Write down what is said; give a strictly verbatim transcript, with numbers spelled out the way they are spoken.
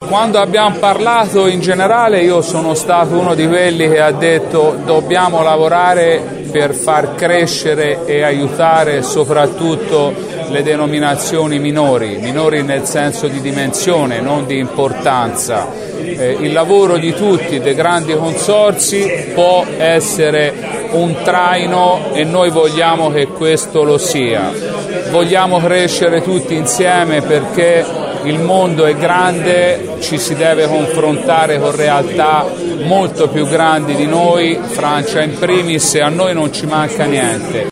Quando abbiamo parlato in generale io sono stato uno di quelli che ha detto dobbiamo lavorare per far crescere e aiutare soprattutto le denominazioni minori, minori nel senso di dimensione, non di importanza. Eh, il lavoro di tutti, dei grandi consorzi, può essere un traino e noi vogliamo che questo lo sia. Vogliamo crescere tutti insieme perché il mondo è grande, ci si deve confrontare con realtà molto più grandi di noi, Francia in primis, e a noi non ci manca niente.